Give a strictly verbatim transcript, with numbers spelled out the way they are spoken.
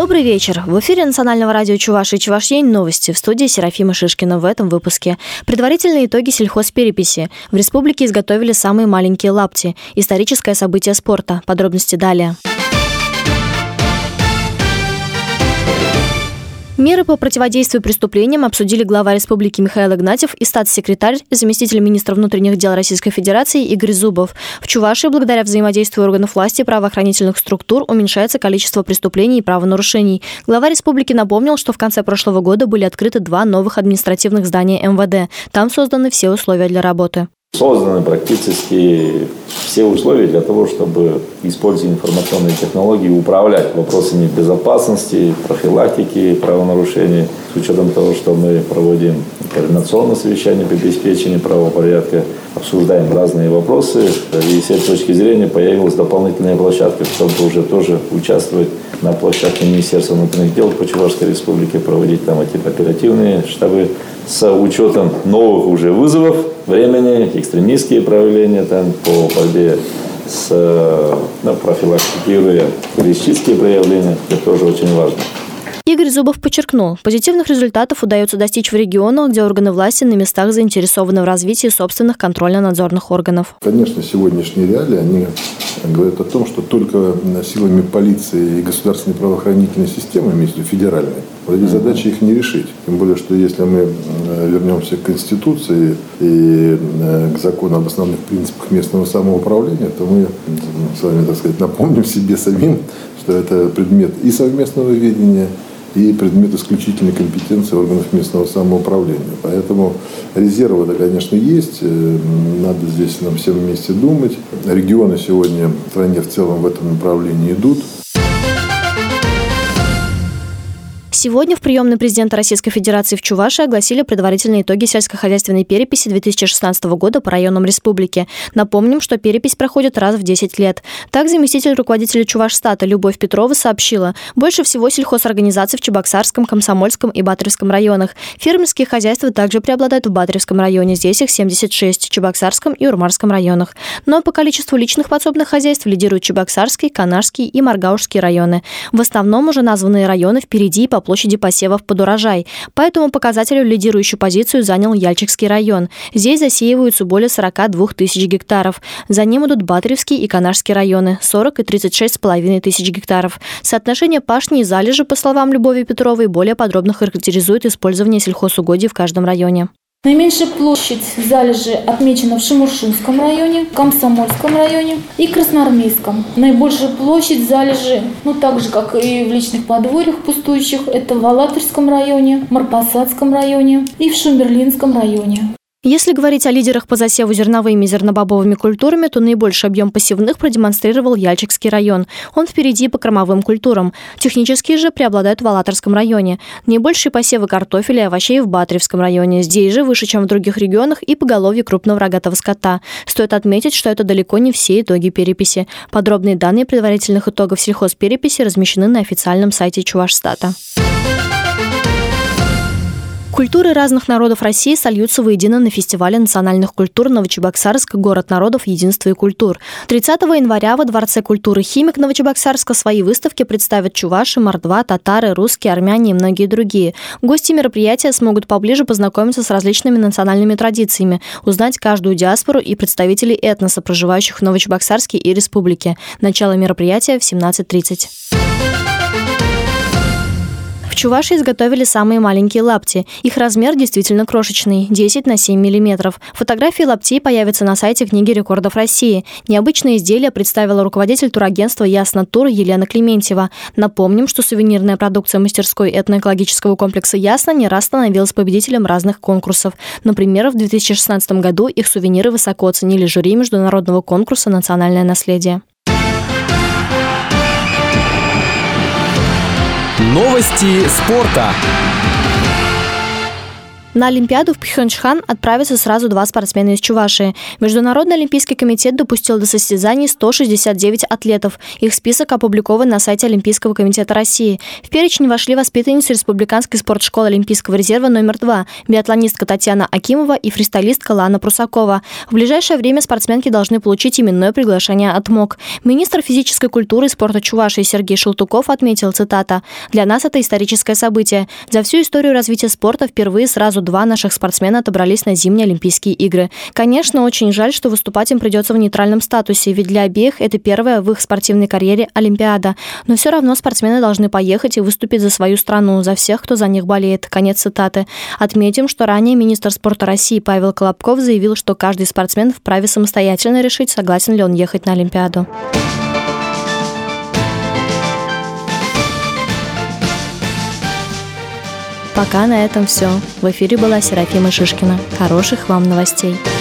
Добрый вечер. В эфире национального радио Чувашии Чувашьень новости. В студии Серафима Шишкина. В этом выпуске предварительные итоги сельхозпереписи. В республике изготовили самые маленькие лапти. Историческое событие спорта. Подробности далее. Меры по противодействию преступлениям обсудили глава республики Михаил Игнатьев и статс-секретарь, заместитель министра внутренних дел Российской Федерации Игорь Зубов. В Чувашии, благодаря взаимодействию органов власти и правоохранительных структур, уменьшается количество преступлений и правонарушений. Глава республики напомнил, что в конце прошлого года были открыты два новых административных здания эм вэ дэ. Там созданы все условия для работы. Созданы практически все условия для того, чтобы, используя информационные технологии, управлять вопросами безопасности, профилактики правонарушений, с учетом того, что мы проводим координационное совещание по обеспечению правопорядка, обсуждаем разные вопросы, и с этой точки зрения появилась дополнительная площадка, чтобы уже тоже участвовать на площадке Министерства внутренних дел по Чувашской республике, проводить там эти оперативные штабы с учетом новых уже вызовов, времени, экстремистские проявления там, по борьбе с ну, профилактикируя террористические проявления. Это тоже очень важно. Игорь Зубов подчеркнул, позитивных результатов удается достичь в регионах, где органы власти на местах заинтересованы в развитии собственных контрольно-надзорных органов. Конечно, сегодняшние реалии, они говорят о том, что только силами полиции и государственной правоохранительной системы, между федеральной, эти задачи их не решить. Тем более, что если мы вернемся к Конституции и к закону об основных принципах местного самоуправления, то мы с вами, так сказать, напомним себе самим, что это предмет и совместного ведения, и предмет исключительной компетенции органов местного самоуправления. Поэтому резервы-то, конечно, есть. Надо здесь нам всем вместе думать. Регионы сегодня в стране в целом в этом направлении идут. Сегодня в приемной президента Российской Федерации в Чувашии огласили предварительные итоги сельскохозяйственной переписи две тысячи шестнадцатого года по районам республики. Напомним, что перепись проходит раз в десять лет. Так, заместитель руководителя Чувашстата Любовь Петрова сообщила, больше всего сельхозорганизаций в Чебоксарском, Комсомольском и Батревском районах. Фермерские хозяйства также преобладают в Батревском районе, здесь их семьдесят шесть, в Чебоксарском и Урмарском районах. Но по количеству личных подсобных хозяйств лидируют Чебоксарский, Канашский и Маргаушский районы. В основном уже названные районы впереди по площади посевов под урожай. По этому показателю лидирующую позицию занял Яльчикский район. Здесь засеиваются более сорок два тысяч гектаров. За ним идут Батревский и Канашский районы – сорок и тридцать шесть с половиной тысяч гектаров. Соотношение пашни и залежи, по словам Любови Петровой, более подробно характеризует использование сельхозугодий в каждом районе. Наименьшая площадь залежи отмечена в Шимуршинском районе, Комсомольском районе и Красноармейском. Наибольшая площадь залежи, ну так же, как и в личных подворьях пустующих, это в Алатырском районе, Марпасадском районе и в Шумберлинском районе. Если говорить о лидерах по засеву зерновыми и зернобобовыми культурами, то наибольший объем посевных продемонстрировал Яльчикский район. Он впереди по кормовым культурам. Технические же преобладают в Алатырском районе. Наибольшие посевы картофеля и овощей в Батревском районе. Здесь же выше, чем в других регионах, и поголовье крупного рогатого скота. Стоит отметить, что это далеко не все итоги переписи. Подробные данные предварительных итогов сельхозпереписи размещены на официальном сайте Чувашстата. Культуры разных народов России сольются воедино на фестивале национальных культур Новочебоксарск «Город народов, единства и культур». тридцатого января во Дворце культуры «Химик» Новочебоксарска свои выставки представят чуваши, мордва, татары, русские, армяне и многие другие. Гости мероприятия смогут поближе познакомиться с различными национальными традициями, узнать каждую диаспору и представителей этноса, проживающих в Новочебоксарске и республике. Начало мероприятия в семнадцать тридцать. В Чувашии изготовили самые маленькие лапти. Их размер действительно крошечный – десять на семь миллиметров. Фотографии лаптей появятся на сайте книги рекордов России. Необычное изделие представила руководитель турагентства «Ясно Тур» Елена Клементьева. Напомним, что сувенирная продукция мастерской этноэкологического комплекса «Ясно» не раз становилась победителем разных конкурсов. Например, в две тысячи шестнадцатом году их сувениры высоко оценили жюри международного конкурса «Национальное наследие». Новости спорта. На Олимпиаду в Пхенчхан отправятся сразу два спортсмена из Чувашии. Международный олимпийский комитет допустил до состязаний сто шестьдесят девять атлетов. Их список опубликован на сайте Олимпийского комитета России. В перечень вошли воспитанницы Республиканской спортшколы Олимпийского резерва номер два, биатлонистка Татьяна Акимова и фристайлистка Лана Прусакова. В ближайшее время спортсменки должны получить именное приглашение от МОК. Министр физической культуры и спорта Чувашии Сергей Шелтуков отметил, цитата, «Для нас это историческое событие. За всю историю развития спорта впервые сразу два наших спортсмена отобрались на зимние Олимпийские игры. Конечно, очень жаль, что выступать им придется в нейтральном статусе, ведь для обеих это первая в их спортивной карьере Олимпиада. Но все равно спортсмены должны поехать и выступить за свою страну, за всех, кто за них болеет». Конец цитаты. Отметим, что ранее министр спорта России Павел Колобков заявил, что каждый спортсмен вправе самостоятельно решить, согласен ли он ехать на Олимпиаду. Пока на этом все. В эфире была Серафима Шишкина. Хороших вам новостей.